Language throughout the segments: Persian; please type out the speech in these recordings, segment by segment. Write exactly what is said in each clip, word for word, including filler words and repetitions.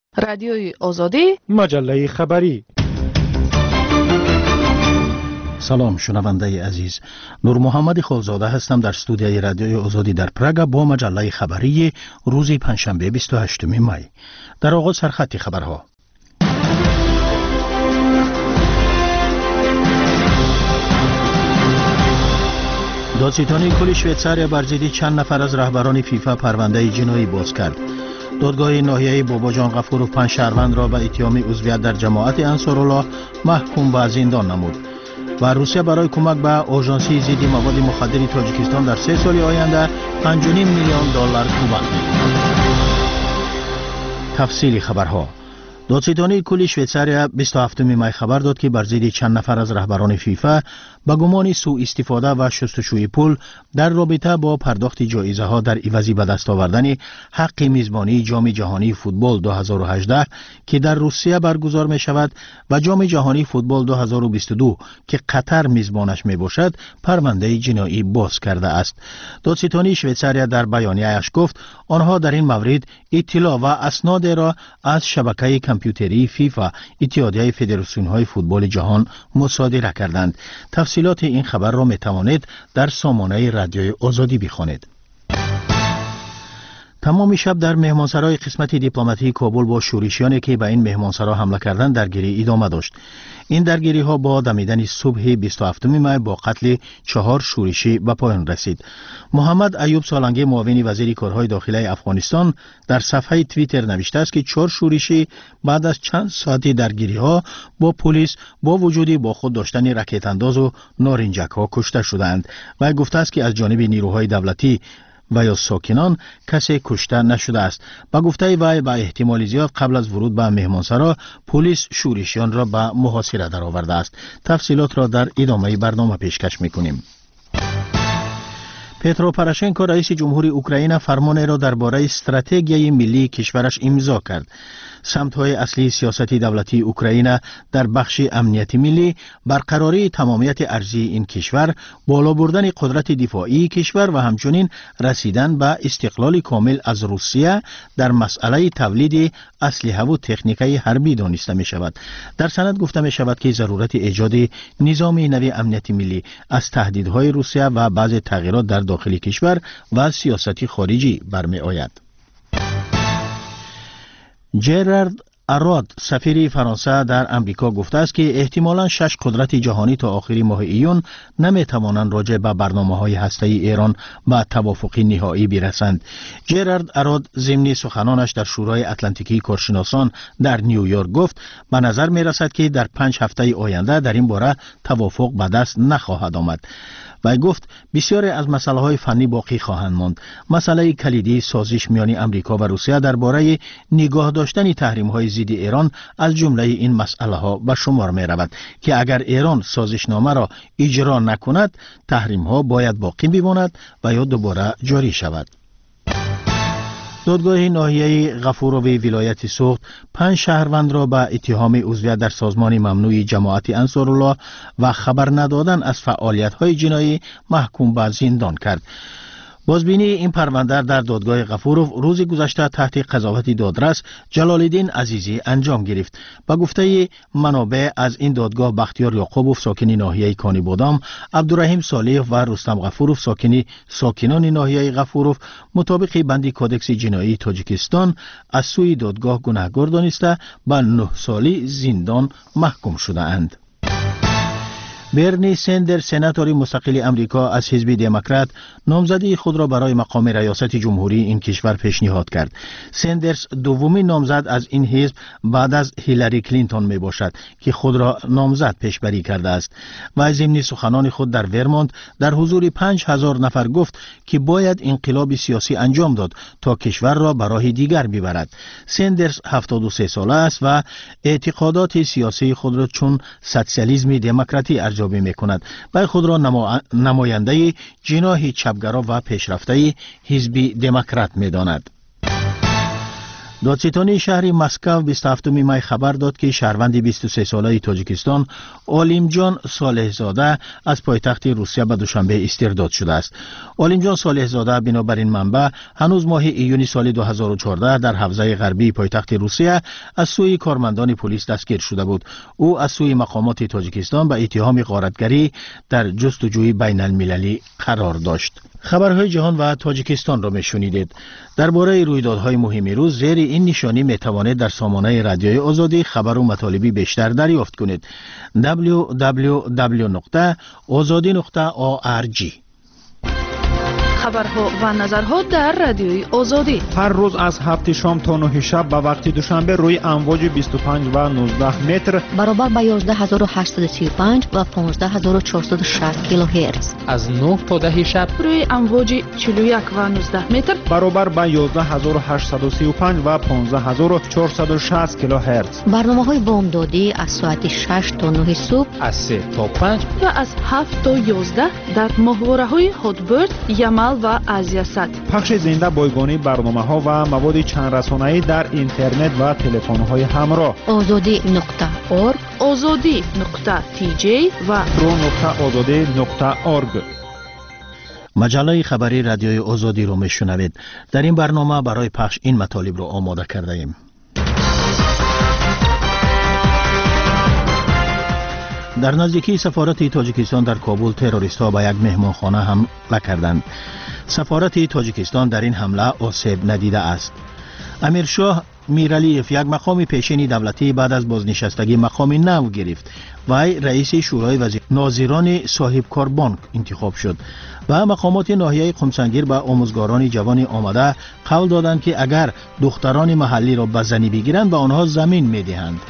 رادیوی آزادی، مجله خبری. سلام شنونده عزیز، نور محمد خالزاده هستم در استودیوی رادیوی آزادی در پراگ با مجله خبری روز پنجشنبه بیست و هشتم می. در آغاز سرخط خبرها. دادستانی کل شویتساریا بر ضد چند نفر از رهبران فیفا پرونده جنایی باز کرد. دادگاه ناحیه باباجان غفورov پنج شهروند را به اتهام عضویت در جماعت انصارالله محکوم به زندان نمود. و روسیه برای کمک به آژانسی ضد مواد مخدر تاجیکستان در سه سال آینده پنج و نیم میلیون دلار کمک می‌کند. تفصیل خبرها. دادستانی کل شویتساریا بیست و هفتم می خبر داد که بر ضد چند نفر از رهبران فیفا با گمان سوء استفاده و شستشوی پول در رابطه با پرداخت جایزه ها در عوض به دست آوردن حق میزبانی جام جهانی فوتبال دو هزار و هجده که در روسیه برگزار می شود و جام جهانی فوتبال دو هزار و بیست و دو که قطر میزبانش می باشد پرونده جنایی باز کرده است. دادستانی شویتساریا در بیانیه‌اش گفت آنها در این مورد اطلاع و اسناد را از شبکه کامپیوتری فیفا اتحادیه فدراسیون‌های فوتبال جهان مصادره کردند. تفصیلات این خبر را می توانید در سامانه رادیوی آزادی بخوانید. تمام شب در مهمانسرای قسمت دیپلماتی کابل با شورشیانی که به این مهمانسرا حمله کردند درگیری ادامه داشت. این درگیری ها با دمیدن صبح بیست و هفتم می با قتل چهار شورشی به پایان رسید. محمد ایوب سالنگی معاون وزیر کارهای داخلی افغانستان در صفحه توییتر نوشته است که چهار شورشی بعد از چند ساعتی درگیری ها با پلیس با وجود با خود داشتن راکت انداز و نارنجک ها کشته شدند و گفته است که از جانب نیروهای دولتی و یا ساکنان کسی کشته نشده است. با گفته وی با احتمال زیاد قبل از ورود به مهمانسرا پلیس شورشیان را به محاصره درآورده است. تفصیلات را در ادامه برنامه پیشکش می‌کنیم. پترو پروشنکو رئیس جمهوری اوکراین فرمان را درباره استراتژی ملی کشورش امضا کرد. سمت‌های اصلی سیاست دولتی اوکراین در بخش امنیت ملی برقراری تمامیت ارضی این کشور، بالا بردن قدرت دفاعی کشور و همچنین رسیدن به استقلال کامل از روسیه در مسئله تولید اسلحه و تکنیک حربی دانسته می شود. در سند گفته می شود که ضرورت ایجاد نظام نوی امنیت ملی از تهدیدهای روسیه و بعض تغییرات در داخل کشور و سیاست خارجی برمی آید. جرارد اراد سفیر فرانسه در امریکا گفته است که احتمالاً شش قدرت جهانی تا آخر ماه ایون نمی توانند راجع به برنامه‌های هسته‌ای ایران به توافق نهایی برسند. جرارد اراد ضمن سخنانش در شورای اتلانتیکی کارشناسان در نیویورک گفت به نظر می رسد که در پنج هفته آینده در این باره توافق به دست نخواهد آمد. و گفت بسیاری از مسائل های فنی باقی خواهند ماند. مسئله کلیدی سازش میان امریکا و روسیه درباره نگاه داشتن تحریم های ضد ایران از جمله این مسئله ها به شمار می رود که اگر ایران سازشنامه را اجرا نکند تحریم ها باید باقی بماند و یا دوباره جاری شود. دادگاه ناحیه غفورov ولایت سوخت پنج شهروند را به اتهام عضویت در سازمان ممنوع جماعت انصارالله و خبر ندادن از فعالیت‌های جنایی محکوم به زندان کرد. بازبینی این پرونده در دادگاه غفورov روز گذشته تحت قضاوت دادرس جلال‌الدین عزیزی انجام گرفت. با گفته منابع از این دادگاه بختیار یعقوبوف ساکن ناحیه کانی بادام، عبدالرحیم صالح و رستم غفورov ساکن ساکنان ناحیه غفورov مطابق بند کودکس جنایی تاجیکستان از سوی دادگاه گناهکار دانسته به نه سالی زندان محکوم شده اند. برنی سندرز سناتور مستقل امریکا از حزب دموکرات نامزدی خود را برای مقام ریاست جمهوری این کشور پیشنهاد کرد. سندرز دومین نامزد از این حزب بعد از هیلاری کلینتون می باشد که خود را نامزد پیشبری کرده است. و ضمن سخنان خود در ورمونت در حضور پنج هزار نفر گفت که باید انقلاب سیاسی انجام داد تا کشور را به راه دیگر ببرد. سندرز هفتاد و سه ساله است و اعتقادات سیاسی خود را چون سوسیالیسم دموکراتی ارجاع می کند و خود را نما... نماینده جناح چپگرا و پیشرفته حزب دموکرات می داند. دادستانی شهر مسکو بیست و هفتم می خبر داد که شهروند بیست و سه ساله تاجیکستان علیمجان صالح زاده از پایتخت روسیه به دوشنبه استرداد شده است. علیمجان صالح زاده بنابراین منبع هنوز ماه ایونی سال دو هزار و چهارده در حوزه غربی پایتخت روسیه از سوی کارمندان پلیس دستگیر شده بود. او از سوی مقامات تاجیکستان به اتهام غارتگری در جستجوی بین المللی قرار داشت. خبرهای جهان و تاجیکستان را میشنیدید. درباره رویدادهای مهم روز زیر این نشانی میتوانید در سامانه رادیوی آزادی خبر و مطالبی بیشتر دریافت کنید. دبلیو دبلیو دبلیو نقطه آزادی نقطه او آر جی. خبرها و نظرها در رادیوی آزادی هر روز از هفت شام تا نه شب به وقت دوشنبه روی امواج بیست و پنج و نوزده متر برابر با یازده هزار و هشتصد و سی و پنج و پانزده هزار و چهارصد و شصت کیلوهرتز از نه تا ده شب روی امواج چهل و یک و نوزده متر برابر با یازده هزار و هشتصد و سی و پنج و پانزده هزار و چهارصد و شصت کیلوهرتز. برنامه‌های بامدادی از ساعت شش تا نه صبح، از سه تا پنج و از هفت تا یازده در ماهواره‌های هاتبرد، یمل و آزیاست. پخش زنده بایگانی برنامه‌ها و مواد چند رسانه‌ای در اینترنت و تلفن‌های همراه. آزادی نقطه اورگ، آزادی نقطه تی جی و ترو نقطه آزادی نقطه اورگ. مجله خبری رادیوی آزادی رو میشنوید. در این برنامه برای پخش این مطالب رو آماده کرده ایم. در نزدیکی سفارت تاجیکستان در کابل تروریست‌ها به یک مهمانخانه حمله کردند. سفارت تاجیکستان در این حمله آسیب ندیده است. امیرشاه میرعلیف یک مقام پیشین دولتی بعد از بازنشستگی مقام نو گرفت. وی رئیس شورای وزیر ناظران صاحب کار بانک انتخاب شد و مقامات ناحیه قمسنگیر به آموزگاران جوان آمده قول دادند که اگر دختران محلی را به زنی بگیرند به آنها زمین میدهند.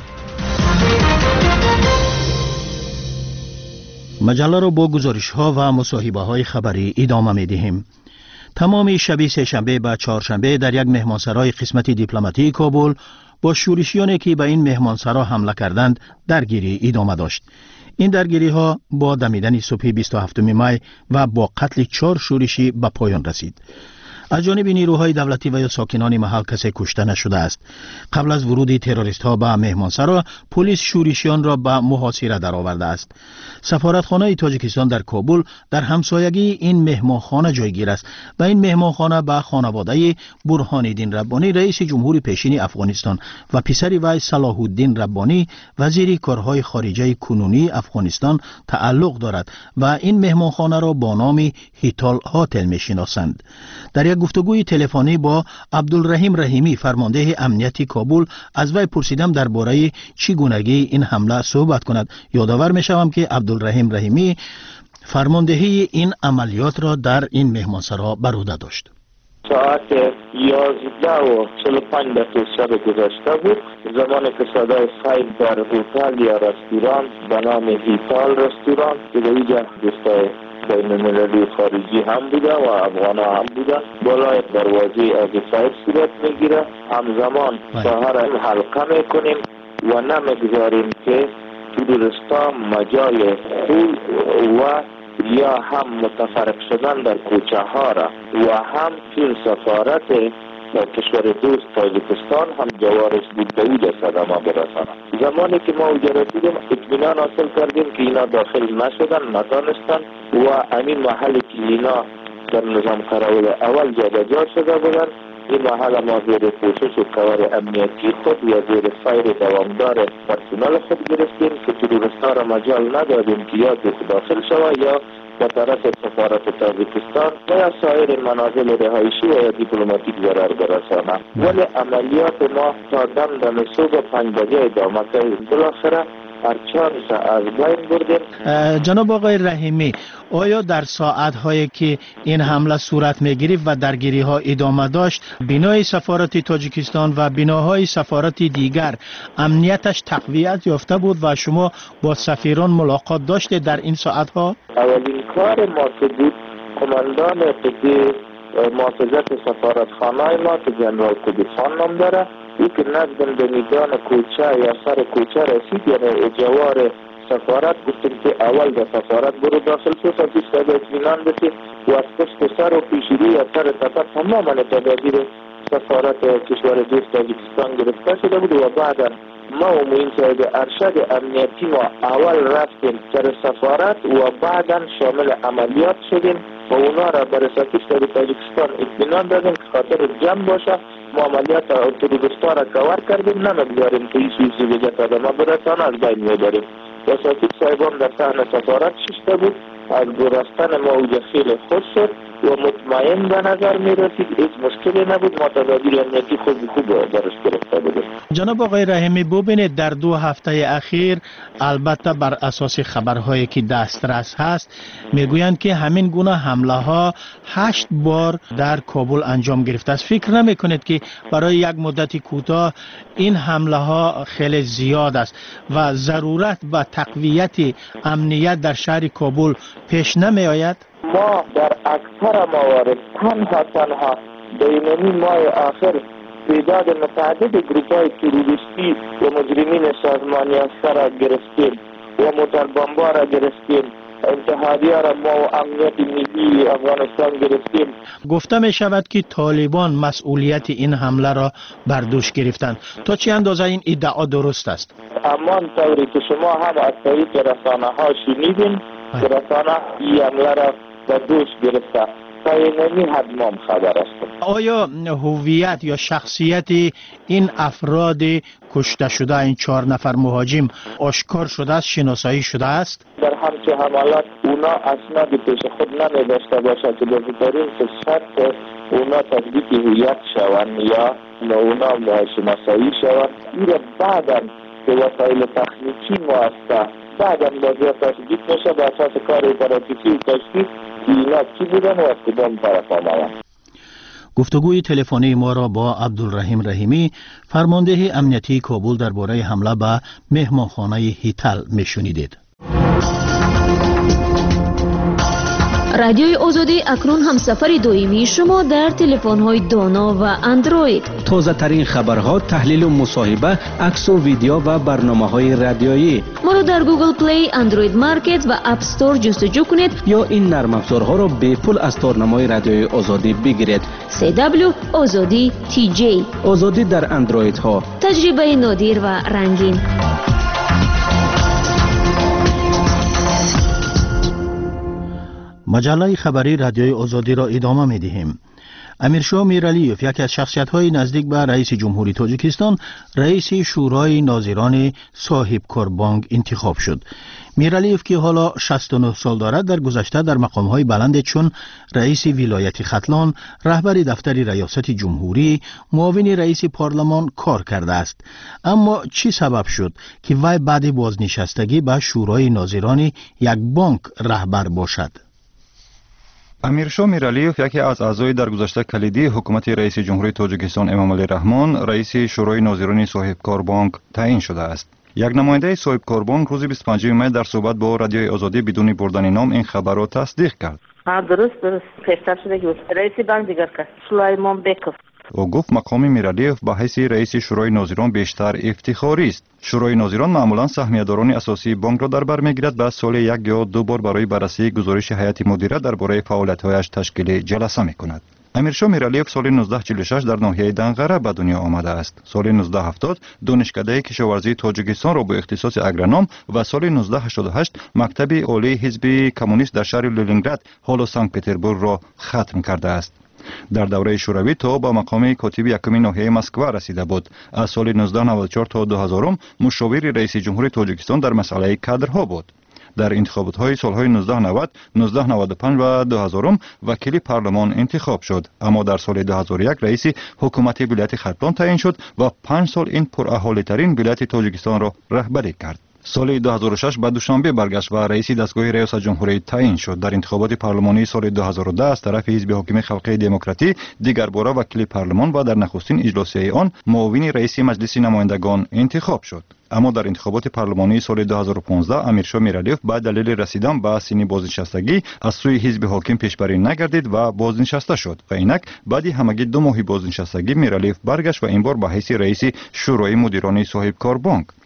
مجله را با گزارش ها و مصاحبه های خبری ادامه می دهیم. تمام شب سه‌شنبه به چهارشنبه در یک مهمانسرای قسمت دیپلماتی کابل با شورشیانی که به این مهمانسرا حمله کردند درگیری ادامه داشت. این درگیری ها با دمیدن صبح بیست و هفتم می و با قتل چهار شورشی به پایان رسید. از جانب نیروهای دولتی و یا ساکنان محل کسی کشته نشده است. قبل از ورود تروریست ها به مهمانسرا پلیس شورشیان را به محاصره درآورده است. سفارتخانه تاجیکستان در کابل در همسایگی این مهمانخانه جایگیر است و این مهمانخانه به خانواده برهان‌الدین ربانی رئیس جمهور پیشین افغانستان و پسر وی صلاح الدین ربانی وزیر کارهای خارجه کنونی افغانستان تعلق دارد و این مهمانخانه را با نام هیتال هتل می‌شناسند. در یک گفتگوی تلفنی با عبدالرحیم رحیمی فرمانده امنیتی کابل از وی پرسیدم درباره چگونگی این حمله صحبت کند. یادآور می‌شوم که عبدالرحیم رحیمی فرماندهی این عملیات را در این مهمانسرا بر عهده داشت. ساعت یازده و چهل و پنج دقیقه شب گذشته بود، زمانی که صدای فیل در هتل یا رستوران به نام هیتال رستوران که در اینجا دوستای بین المللی خارجی هم بوده و افغان هم بوده بالای دروازه از فیل صورت میگیره. همزمان شهر حلقه میکنیم و نمیگذاریم که تروریستا مجال خول و یا هم متفرق شدن در کوچه ها را و هم که سفارت کشور دوست تاجیکستان هم جوارش بود به اوجه صدمه برسانه. زمانی که ما اوجه رسیدیم اطمینان حاصل کردیم که اینا داخل نشدن، ندانستن و امین محلی که اینا در نظام قراول اول جابجا شده بودن، این محل ما زیر پوشش و کار امنیتی خود یا زیر سایر دوامدار پرسنل خود گرفتیم که تروریستا را مجال ندادیم که یا داخل شود یا به طرف سفارت تاجیکستان و یا سایر منازل رهایشی و یا دیپلماتیک ضرر برسانه. ولی عملیات ما تا دم دم صبح پنج بجه ادامه کرد. بالاخره هرچند از بین بردیم. جناب آقای رحیمی، آیا در ساعت هایی که این حمله صورت می گرفت و درگیری ها ادامه داشت بنای سفارت تاجیکستان و بناهای سفارت دیگر امنیتش تقویت یافته بود و شما با سفیران ملاقات داشته در این ساعت ها؟ اولین کار ما که بود کماندان قدی محافظت سفارتخانه ما که جنرال قدی خان نام داره، ای که نزدن به میدان کوچه یا سر کوچه رسید یعنی جوار سفارت گفتیم که اول در سفارت برو داخل شو تا پیش تا اطمینان بسی و از پشت سر و پیشیری یا سر تفت تماما تدابیر سفارت کشور دوست تاجیکستان گرفته شده بود و بعدا ما و موین صاحب ارشد امنیتی ما اول رفتیم سر سفارت و بعدا شامل عملیات شدیم و اونا را برای کشور تاجیکستان اطمینان دادیم که خاطر جمع باشه ما عملیات تروریستا را کور کردیم، نمیگذاریم که این سویسی بجت آدم ما برسانه از بین میبریم. و ساکت صاحبان در صحن سفارت ششته بود، از گرستن ما اوجه خیلی خوش شد و مطمئن به نظر می رسید، هیچ مشکلی نبود، ما تدابیر امنیتی خوب خوب درش گرفته بودیم. جناب آقای رحیمی، ببینید در دو هفته اخیر البته بر اساس خبرهایی که دسترس هست میگویند که همین گونه حمله ها هشت بار در کابل انجام گرفته است. فکر نمی کنید که برای یک مدت کوتاه این حمله ها خیلی زیاد است و ضرورت به تقویت امنیت در شهر کابل پیش نمی آید؟ ما در اکثر موارد تنها تنها بینمی ماه آخر تعداد متعدد گروپ های تروریستی و مجرمین سازمانی هسته را گرفتیم و موتر بمبا را گرفتیم، اتحادیه را ما و امنیت ملی افغانستان گرفتیم. گفته می شود که طالبان مسئولیت این حمله را بر دوش گرفتند. تا چه اندازه این ادعا درست است؟ امان طوری که شما هم از طریق رسانه ها شنیدین که رسانه این حمله را بر دوش گرفته، تا اینمی حتما خبر است. آیا هویت یا شخصیت این افراد کشته شده، این چهار نفر مهاجم آشکار شده است، شناسایی شده است؟ در همچه حملات اونا اسناد پیش خود نمی داشته باشد که بهترین فرصت اونا تثبیت هویت شوند یا اونا شناسایی شوند. این را بعدا به وسایل تخنیکی موثر بعدا بازی تثبیت میشه به اساس کار اپراتیفی و تشخیص که اینا کی بودن و از کدام طرف آمدن. گفتگوی تلفنی ما را با عبدالرحیم رحیمی، فرمانده امنیتی کابل درباره حمله به مهمانخانه هیتل میشنیدید. رادیوی آزادی اکنون هم سفر دویمی شما در تلفن‌های دانا و اندروید. تازه ترین خبرها، تحلیل و مصاحبه، عکس و ویدیو و برنامه‌های رادیویی. ما را در گوگل پلی، اندروید مارکت و اپ استور جستجو کنید یا این نرم افزارها را به پول از تارنمای رادیوی آزادی بگیرید. سی دبلیو آزادی تی جی. آزادی در اندروید ها. تجربه نادر و رنگین. مجله خبری رادیوی آزادی را ادامه می دهیم. امیرشاه میرعلیوف، یکی از شخصیت‌های نزدیک به رئیس جمهوری تاجیکستان، رئیس شورای ناظران صاحبکار بانک انتخاب شد. میرعلیوف که حالا شصت و نه سال دارد، در گذشته در مقام‌های بلند چون رئیس ولایت ختلان، رهبر دفتر ریاست جمهوری، معاون رئیس پارلمان کار کرده است. اما چی سبب شد که وی بعد بازنشستگی به شورای ناظران یک بانک رهبر باشد؟ امیرشاه میرعلیوف، یکی از اعضای در گذشته کلیدی حکومت رئیس جمهوری تاجیکستان امامعلی رحمان، رئیس شورای ناظران صاحبکار بانک تعیین شده است. یک نماینده صاحبکار بانک روز بیست و پنجم می در صحبت با رادیوی آزادی بدون بردن نام این خبر را تصدیق کرد. درست درست پیشتر شده که رئیس بانک دیگر که سلیمان بیکوف. او گفت مقام میرعلیوف به حیث رئیس شورای ناظران بیشتر افتخاری است. شورای ناظران معمولا سهمیه‌داران اساسی بانک را در بر میگیرد و سال یک یا دو بار برای بررسی گزارش هیئت مدیره درباره فعالیت‌هایش تشکیل جلسه می‌کند. امیرشاه میرعلیوف سال نوزده چهل و شش در ناحیه دنقره به دنیا آمده است. سال نوزده هفتاد دانشکده کشاورزی تاجیکستان را با اختصاص اگرونوم و سال نوزده هشتاد و هشت مکتب عالی حزب کمونیست در شهر لنینگراد حال سنت پترزبورگ را ختم کرده است. در دوره شوروی تا با مقام کاتب یکم ناحیه مسکو رسیده بود. از سال نوزده نود و چهار تا دو هزار مشاور رئیس جمهوری تاجیکستان در مسئله کادرها بود. در انتخابات سالهای نوزده نود، نوزده نود و پنج و دو هزار وکیل پارلمان انتخاب شد، اما در سال دو هزار و یک رئیس حکومت ولایت ختلان تعیین شد و پنج سال این پراهالی ترین ولایت تاجیکستان را رهبری کرد. سال دو هزار و شش به دوشنبه برگشت و رئیس دستگاه ریاست جمهوری تعیین شد. در انتخابات پارلمانی سال دو هزار و ده از طرف حزب حاکم خلقی دموکراتی دیگر باره وکیل پارلمان و در نخستین اجلاسی آن معاون رئیس مجلس نمایندگان انتخاب شد. اما در انتخابات پارلمانی سال دو هزار و پانزده امیرشاه میرعلیوف به دلیل رسیدن به سن بازنشستگی از سوی حزب حاکم پیشبری نگردید و بازنشسته شد و اینک بعد همگی دو ماه بازنشستگی میرعلیوف برگشت و این بار به حیث رئیس شورای مدیران صاحبکار بانک.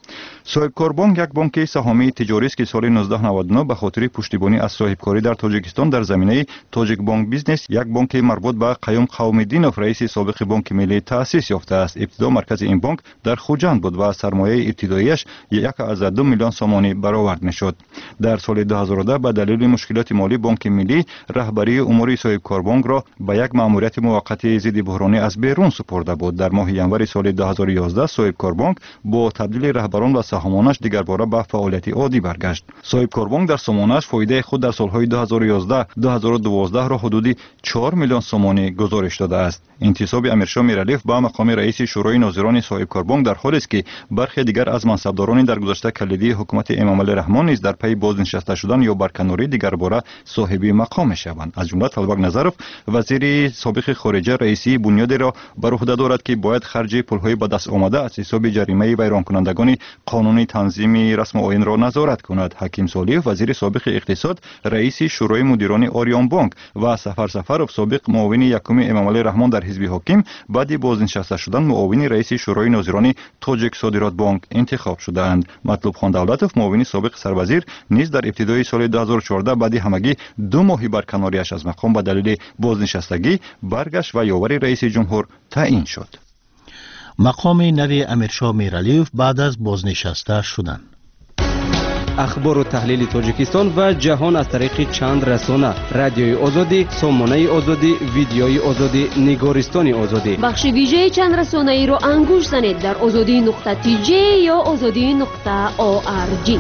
صاحبکار بانک یک بانک سهامی تجاری است که سال نوزده نود و نه به خاطر پشتیبانی از صاحبکاری در تاجیکستان در زمینه تاجیک بانک بیزنس یک بانک مربوط به قیوم قومیدینوف رئیس سابق بانک ملی تأسیس یافته است. ابتدا مرکز این بانک در خوجند بود و سرمایه ابتداییش یک از دو میلیون سومانی برآورد میشد. در سال دو هزار و ده به دلیل مشکلات مالی بانک ملی رهبری امور صاحبکار بانک را به یک مأموریت موقت ضد بحرانی از بیرون سپرده بود. در ماه ینوری سال دو هزار و یازده صاحبکار بانک با تبدیل رهبران و سهامانش دیگر باره به فعالیت عادی برگشت. صاحبکار بانک در سهامانش فایده خود در سالهای دو هزار و یازده دو هزار و دوازده را حدود چهار میلیون سومانی گزارش داده است. انتصاب امیرشاه میرعلیف به مقام رئیس شورای ناظران صاحبکار بانک در حالی است که برخی دیگر از منصبداران در گذشته کلیدی حکومت امام علی رحمان نیز در پی بازنشسته شدن یا برکناری دیگر باره صاحب مقام شوند. از جمله طلبک نظرف وزیر سابق خارجه رئیسی بنیادی را بر عهده دارد که باید خرج پولهای به دست آمده از حساب جریمه ویران کنندگان قانونی تنظیم رسم آیین را نظارت کند. حکیم صالح وزیر سابق اقتصاد رئیس شورای مدیران آریان بانک و سفر سفرов سابق معاون یکم امام علی رحمان در حزب حاکم بعد بازنشسته شدن معاون رئیس شورای ناظران تاجیک صادرات بانک انتخاب شدند. مطلوب خان دولتوف معاون سابق سروزیر نیز در ابتدای سال دو هزار و چهارده بعد همگی دو ماه برکناریش از مقام به دلیل بازنشستگی برگشت و یاور رئیس جمهور تعیین شد. مقام نو امیرشاه میرعلیف بعد از بازنشسته شدن. اخبار و تحلیل تاجیکستان و جهان از طریق چند رسانه: رادیوی آزادی، سامانه آزادی، ویدیوی آزادی، نگارستان آزادی. بخش ویژه چند رسانه ای رو انگوش زنید در آزادی نقطه تی جی یا آزادی نقطه او آر جی.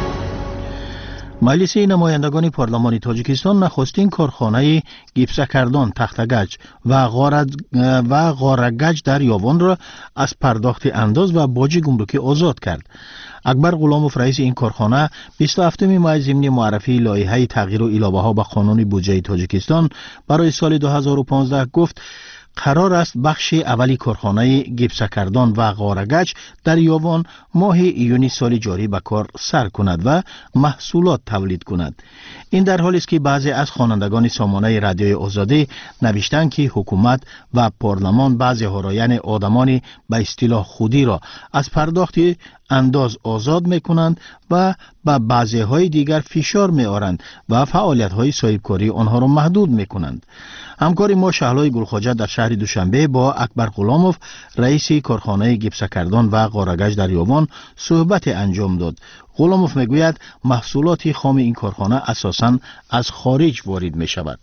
مجلس نمایندگان پارلمان تاجیکستان نخستین کارخانه گیپسکردان تختگچ و غارد و غارگچ در یاوان را از پرداخت انداز و باج گمرکی آزاد کرد. اکبر غلاموف رئیس این کارخانه بیست و هفتم مای ضمن معرفی لایحه تغییر و علاوه ها به قانون بودجه تاجیکستان برای سال دو هزار و پانزده گفت قرار است بخش اولی کارخانه گیپسکردان و غارگچ در یاوان ماه ایونی سال جاری به کار سر کند و محصولات تولید کند. این در حالی است که بعضی از خوانندگان سامانه رادیوی آزادی نوشتند که حکومت و پارلمان بعضی ها را یعنی آدمان به اصطلاح خودی را از پرداخت انداز آزاد میکنند و به بعضی های دیگر فشار میآورند و فعالیت های صاحبکاری آنها را محدود میکنند. همکار ما شهلای گلخواجه در شهر دوشنبه با اکبر غلاموف رئیس کارخانه گیپسکردان و غارگچ در یاوان صحبت انجام داد. غلاموف میگوید محصولات خام این کارخانه اساساً از خارج وارد می شود.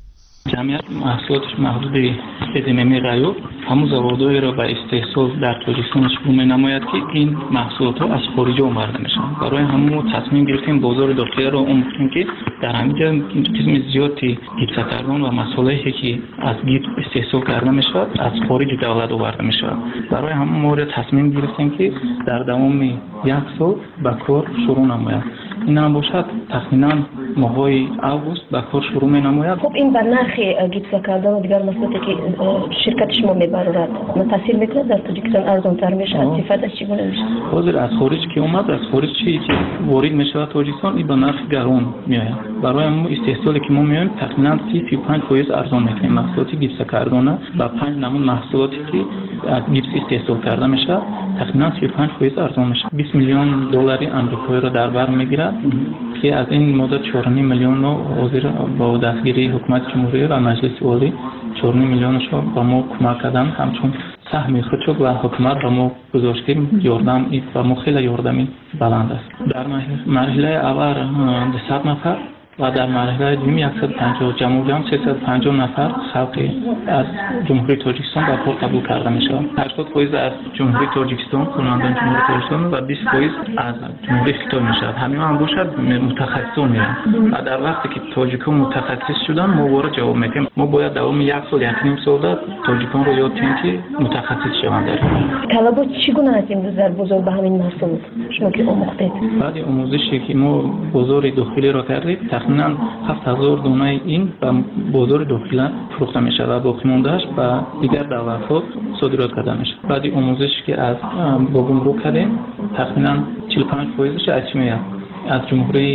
جمعیت محصولاتش محدود ادممی غیوب همون زوادهایی را به استحصال در تاجیکستان شروع می نماید که این محصولات ها از خارج آورده میشن. برای همون تصمیم گرفتیم بازار داخلی را آموختیم که در همینجا قسم زیادی گیپسکردان و مسائلی که از گیپس استحصال کرده میشود از خارج دولت آورده میشود. برای همون ما تصمیم گرفتیم که در دوام یک سال به کار شروع نماید. این هم باشد تقریبا ماهای اوگوست به کار شروع می نماید. خب این بر نرخ گیپسکردان و دیگر مسئولیتی که شرکت شما میبرد تاثیر میکنه در تاجیکستان ارزان تر میشه؟ از صفتش چگونه میشه؟ حاضر از خارج که اومد از خارج چی که وارد میشه تاجیکستان این به نرخ گران میآید. برای ما استحصالی که ما میایم تقریبا سی تا سی و پنج درصد ارزان میکنیم. محصولات گیپسکردان با پنج نمون محصولاتی که از گیپس استحصال کرده میشه تقریبا سی و پنج درصد ارزان میشه. بیست میلیون دلاری آمریکایی را در بر میگیرد که از این مدت چهار و نیم میلیون رو حاضر با دستگیری حکومت جمهوری و مجلس عالی چهار و نیم میلیونش رو با ما کمک کردن. همچون سهم خودشو و حکومت را ما گذاشتیم یاردم و ما خیلی یاردمی بلند است. در مرحله اول صد نفر و در مرحله دوم صد و پنجاه جمع جمع سیصد و پنجاه نفر خلق از جمهوری تاجیکستان به کار قبول کرده میشه. هشتاد درصد از جمهوری تاجیکستان کنندگان جمهوری تاجیکستان و بیست درصد از جمهوری خیتای میشه. همین هم باشد متخصصان میرن و در وقتی که تاجیکان متخصص شدن ما وارد جواب میدیم. ما باید دوام یک سال یک نیم سال تاجیکان رو یاد کنیم که متخصص شوند. طلبات چگونه است امروز در بازار به همین محصول شما که آموختید؟ بعد آموزشی که ما بازار داخلی را کردیم تقریبا هفت هزار دانه این به بازار داخلی فروخته میشه و باقی موندهش به دیگر دولت‌ها صادرات کرده میشه. بعد آموزشی که از با گمرک کردیم تقریبا چهل و پنج درصدش از چی میاد؟ از جمهوری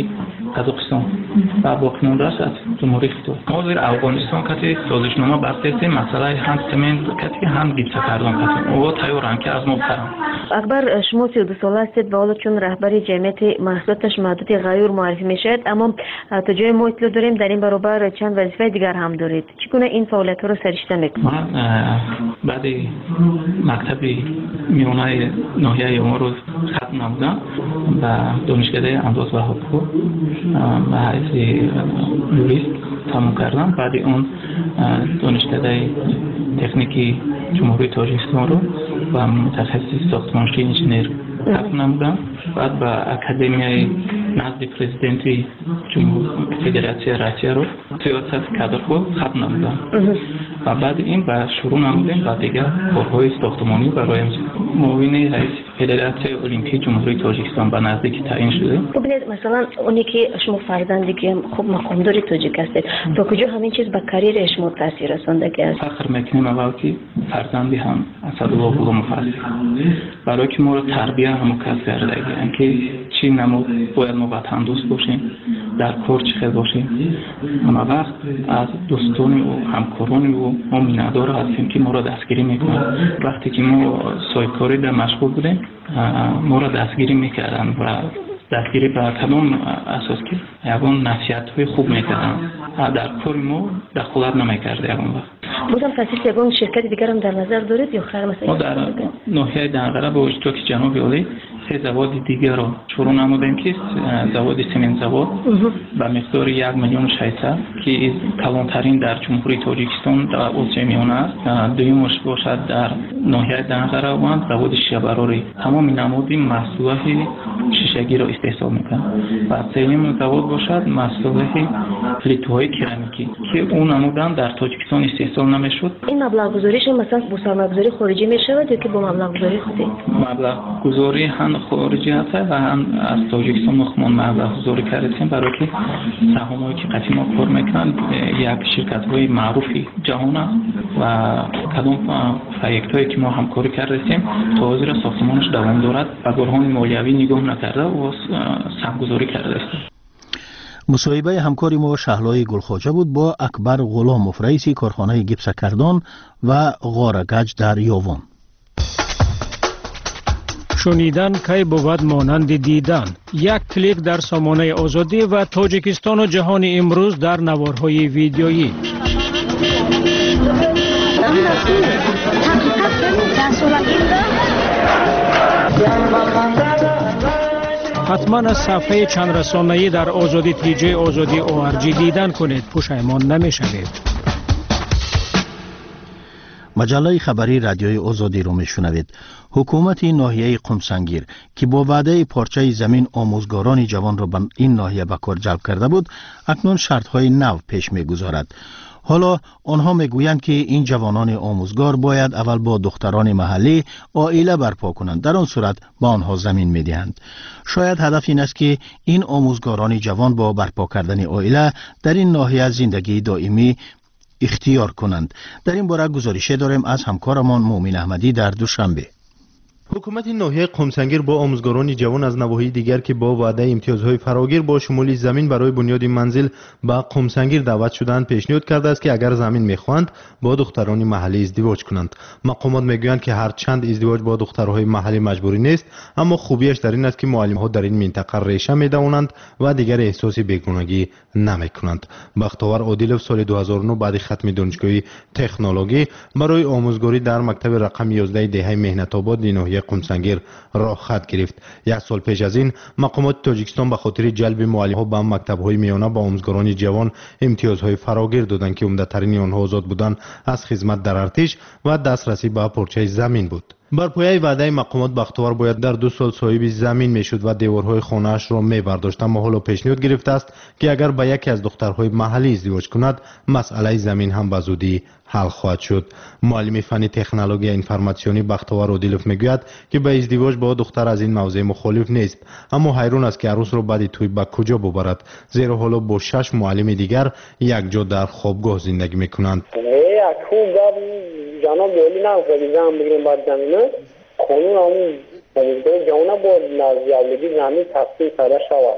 Qozog'iston va boqimondasi از جمهوری خیتو ما در افغانستان کتی سازشنامه بسته مسئله هم سمن کتی هم گیبسه کردن کتی او تایورن که از ما بخرن. اکبر شما سی و دو ساله هستید و حالا چون رهبری جمعیت محصولاتش محدودی غیور معرفی میشد، اما تا جای ما اطلاع داریم در این برابر چند وظیفه دیگر هم دارید. چگونه این فعالیت رو سرشته میکنید؟ من بعد مکتب میانه ناحیه ما رو ختم نمودم و دانشکده انداز و حقوق و حیث یوریست تمام کردم. بعد اون دانشکده تکنیکی جمهوری تاجیکستان رو و متخصص ساختمانشی انجینر ختم نمودم. بعد با اکادمیای نزد پرزیدنتی جمهوری فدراسیون روسیه رو سیاست کادر خود ختم نمودم و بعد این با شروع نمودیم و دیگر کارهای ساختمانی برای معاون رئیس فدراسیون المپیک جمهوری تاجیکستان به نزدیک تعیین شده. ببینید مثلا اونی که شما فرزندی که خوب مقامداری تاجیک هستید، تا کجا همین چیز به کریر شما تاثیر رسانده است؟ فخر میکنیم اول که فرزندی هم اسدالله غلام فضلی برای که ما رو تربیت هم کسب کرده که چی نمو باید ما وطن دوست باشیم، در کار چه باشیم. اما وقت از دوستانی و همکارانی و ما میندار هستیم که ما را دستگیری میکنن. وقتی که ما سایکاری در مشغول بودیم ما را دستگیری میکردن و دستگیری به کدام اساس که یکان نصیحت های خوب میکردن، در کار ما دخالت نمیکرده. یکان وقت بودم تاسیس یکان شرکت دیگر هم در نظر دارید یا خیر؟ مثلا ما در ناحیه دنقره با اشتراک جناب عالی سه زواد دیگر رو شروع نمودیم که زواد سمنت زواد با مقدار یک میلیون و ششصد که کلانترین در جمهوری تاجیکستان در اوضاع میانه است. دویمش باشد در ناحیه دنقره و زواد شیبراری تمام نمودی محصولات شیشگی را استحصال میکنن و سوم زواد باشد محصولات پلیتوهای کرامیکی که اون نمودن در تاجیکستان استحصال نمیشد. این مبلغ گذاریش مثلا با سرمایه گذاری خارجی میشود یا که با مبلغ گذاری خودی؟ مبلغ گذاری هم خارجی هست و هم از تاجیکستان مخمون مبلغ گذاری کردیم برای که سهامایی که قطعی ما کار میکنن یک شرکت های معروفی جهان است و کدام پروژه هایی که ما همکاری کردیم تا حاضر ساختمانش دوام دارد و برهان مالیوی نگاه نکرده و سهمگذاری کرده است. مصاحبه همکاری ما شهلای گلخواجه بود با اکبر غلاموف رئیس کارخانه گیبس کردان و غارگج در یاوان. شنیدن کی بود مانند دیدن. یک کلیک در سامانه آزادی و تاجیکستان و جهان امروز در نوارهای ویدیویی. حتما از صفحه چند رسانه‌ای در آزادی تیجه آزادی او ار جی دیدن کنید، پشیمان نمی‌شوید. مجله خبری رادیوی آزادی رو میشنوید. حکومت ناحیه قمسنگیر که با وعده پارچه زمین آموزگاران جوان را به این ناحیه به کار جلب کرده بود، اکنون شرط‌های نو پیش می‌گذارد. حالا آنها میگویند که این جوانان آموزگار باید اول با دختران محلی عائله برپا کنند، در آن صورت به آنها زمین میدهند. شاید هدف این است که این آموزگاران جوان با برپا کردن عائله در این ناحیه زندگی دائمی اختیار کنند. در این باره گزارش داریم از همکارمان مومن احمدی در دوشنبه. حکومت ناحیه قمسنگیر با آموزگاران جوان از نواحی دیگر که با وعده امتیازهای فراگیر با شمول زمین برای بنیاد منزل به قمسنگیر دعوت شدند پیشنهاد کرده است که اگر زمین میخواهند با دختران محلی ازدواج کنند. مقامات میگویند که هر چند ازدواج با دخترهای محلی مجبوری نیست، اما خوبیش در این است که معلم‌ها در این منطقه ریشه میدوانند و دیگر احساس بیگانگی نمیکنند. بختیار عادلوف سال دو هزار و نه بعد ختم دانشگاه تکنولوژی برای آموزگاری در مکتب رقم یازده دهه مهنت آباد ناحیه قمسنگیر راه خط گرفت. یک سال پیش از این مقامات تاجیکستان به خاطر جلب معلم‌ها به مکتب‌های میانه با آموزگاران جوان امتیازهای فراگیر دادند که عمده‌ترین آنها آزاد بودند از خدمت در ارتش و دسترسی به پارچه زمین بود. بر پایه وعده مقامات بختیار باید در دو سال صاحب زمین میشد و دیوارهای خانه‌اش را می‌برداشت، اما حالا پیشنهاد گرفته است که اگر با یکی از دخترهای محلی ازدواج کند مسئله زمین هم به زودی حل خواهد شد. معلم فنی تکنولوژی انفرماسیونی بختیار عادلوف میگوید که به ازدواج با دختر از این موضوع مخالف نیست، اما حیران است که عروس را بعد توی به کجا ببرد، زیرا حالا با شش معلم دیگر یک جا در خوابگاه زندگی میکنند. جناب عالی نفرمی زن بگیریم باید زمینه قانون همون آموزگاه جوانه باید نزدیالگی زمین تقسیم سره شود.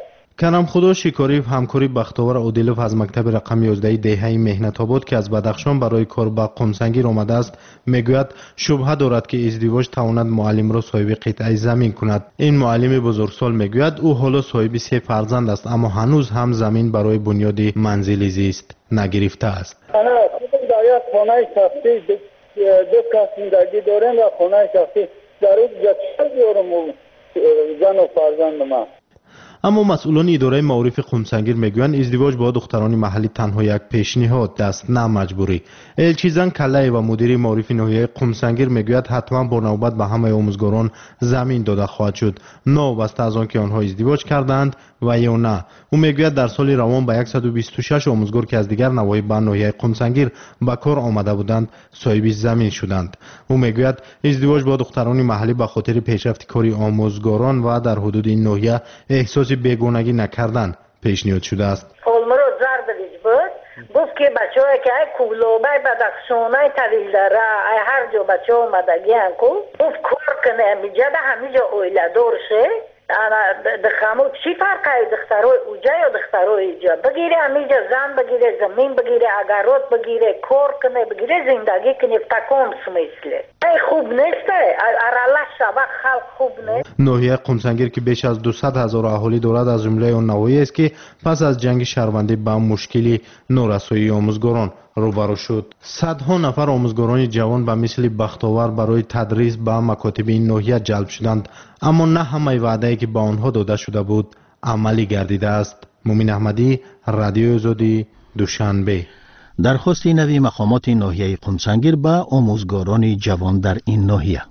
کرم خدا شکاری و همکاری بختاور عادلوف از مکتب رقم یازده دهه مهنت آباد که از بدخشان برای کار به قمسنگیر آمده است میگوید شبهه دارد که ازدواج تواند معلم را صاحب قطعه زمین کند. این معلم بزرگسال میگوید او حالا صاحب سه فرزند است اما هنوز هم زمین برای بنیاد منزل زیست نگرفته است. انا خودم در یک خانه شخصی دو کس زندگی دارم و خانه شخصی در اون جچه دارم زن و فرزند ما. اما مسئولان اداره معارف قمسنگیر میگویند ازدواج با دختران محلی تنها یک پیشنهاد است نه مجبوری. الچیزن کلای و مدیر معارف ناحیه قمسنگیر میگوید حتما با نوبت به همه آموزگاران زمین داده خواهد شد نوبسته از آنکه آنها ازدواج کردند و یا نه. او میگوید در سال روان به صد و بیست و شش آموزگار که از دیگر نواحی به ناحیه قمسنگیر به کار آمده بودند صاحب زمین شدند. او میگوید ازدواج با دختران محلی به خاطر پیشرفت کاری آموزگاران و در حدود این ناحیه احساس بیگانگی نکردن پیشنهاد شده است. اولمرو زردویج بود گفت که بچه‌ای که کولوبه بدخشانای طویل داره هر جا بچه اومدگی کو گفت کار کنه میجا به همینجا اویله دور شه انا دخمو چی فرق ای دخترای اوجا یا دخترای اینجا بگیره همینجا زن بگیره زمین بگیره اگرات بگیره کار کنه بگیره زندگی کنه تکام سمیسله ای خوب نیست ارالله شبه خلق خوب نیست. ناحیه قمسنگیر که بیش از دویست هزار اهالی دارد از جمله آن نواحی است که پس از جنگ شهروندی با مشکلی نارسایی آموزگاران روبرو شد. صدها نفر آموزگاران جوان به مثل بختاور برای تدریس به مکاتب این ناحیه جلب شدند اما نه همه وعده‌ای که به آنها داده شده بود عملی گردیده است. مومن احمدی، رادیو آزادی، دوشنبه. درخواست نوی مقامات ناحیه قمسنگیر به آموزگاران جوان در این ناحیه.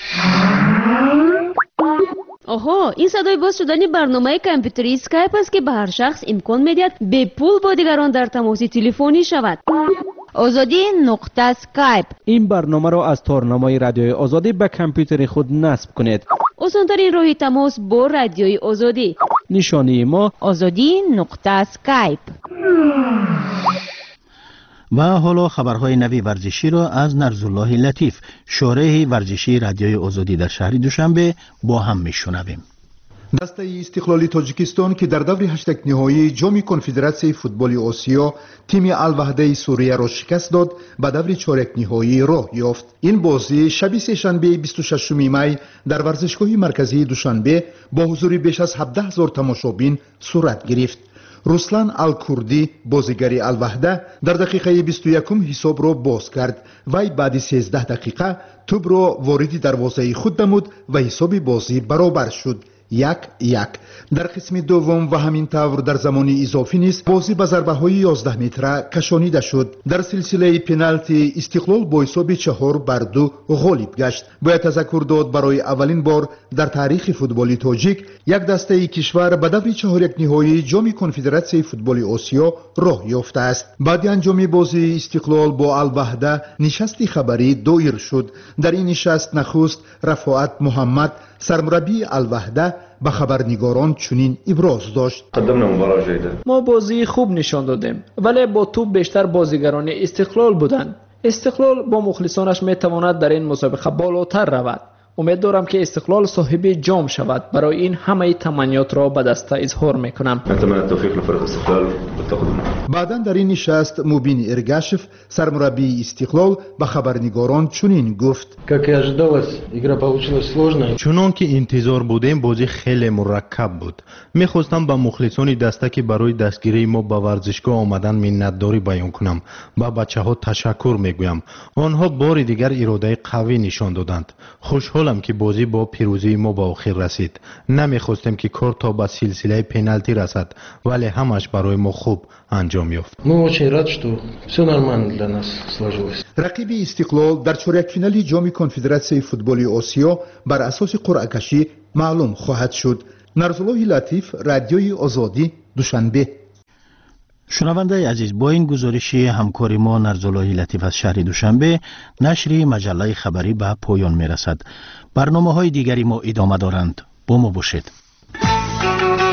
آها این صدای باز شدن برنامه کامپیوتری اسکایپ است که به هر شخص امکان میدهد به پول با دیگران در تماس تلفنی شود. آزادی نقطه اسکایپ. این برنامه را از تارنمای رادیوی آزادی به کامپیوتر خود نصب کنید. آسان‌ترین راه تماس با رادیوی آزادی. نشانی ما آزادی نقطه اسکایپ. و حالا خبرهای نوی ورزشی را از نرزالله لطیف شارح ورزشی رادیوی آزادی در شهر دوشنبه با هم میشنویم. دسته استقلالی تاجیکستان که در دور هشتگ نهایی جام کنفدراسیون فوتبال آسیا تیم الوحده سوریه را شکست داد به دور چهارک نهایی راه یافت. این بازی شب سه‌شنبه بیست و ششم می در ورزشگاه مرکزی دوشنبه با حضور بیش از هفده هزار تماشابین صورت گرفت. رسلان الکردی بازیگر الوحده در دقیقه بیست و یکم حساب را باز کرد. وی بعد سیزده دقیقه توپ را وارد دروازه خود نمود و حساب بازی برابر شد. یک یک. در قسم دوم و همین طور در زمان اضافی نیز بازی به ضربه های یازده متره کشانیده شد. در سلسله پنالتی استقلال با حساب چهار بر دو غالب گشت. باید تذکر داد برای اولین بار در تاریخ فوتبال تاجیک یک دسته کشور به دور چهارک نهایی جام کنفدراسیون فوتبال آسیا راه یافته است. بعد انجام بازی استقلال با الوحده نشستی خبری دایر شد. در این نشست نخست رفاعت محمد سرمربی الوحده به خبرنگاران چنین ابراز داشت: ما بازی خوب نشان دادیم ولی با توپ بیشتر بازیگران استقلال بودند. استقلال با مخلصانش میتواند در این مسابقه بالاتر رود. امید دارم که استقلال صاحب جام شود. برای این همه تمنیات را به دسته اظهار میکنم. بعدا در این نشست موبین ارگاشف سرمربی استقلال به خبرنگاران چنین گفت: چنان که انتظار بودیم بازی خیلی مرکب بود. میخواستم به مخلصان دسته که برای دستگیری ما به ورزشگاه آمدن منتداری بیان کنم. با بچه ها تشکر میگویم. آنها بار دیگر اراده قوی نشان دادند. خوشحال که بازی با پیروزی ما به آخر رسید. نمیخواستیم که کار تا به سلسله پنالتی رسد ولی همش برای ما خوب انجام یافت. رقیب استقلال در چهارک فینال جام کنفدراسیون فوتبال آسیا بر اساس قرعه کشی معلوم خواهد شد. نرزالله لطیف، رادیوی آزادی، دوشنبه. شنونده عزیز، با این گزارشی همکار ما نرزالله لطیف از شهر دوشنبه نشر مجله خبری به پایان می رسد. برنامه های دیگری ما ادامه دارند. با ما باشید.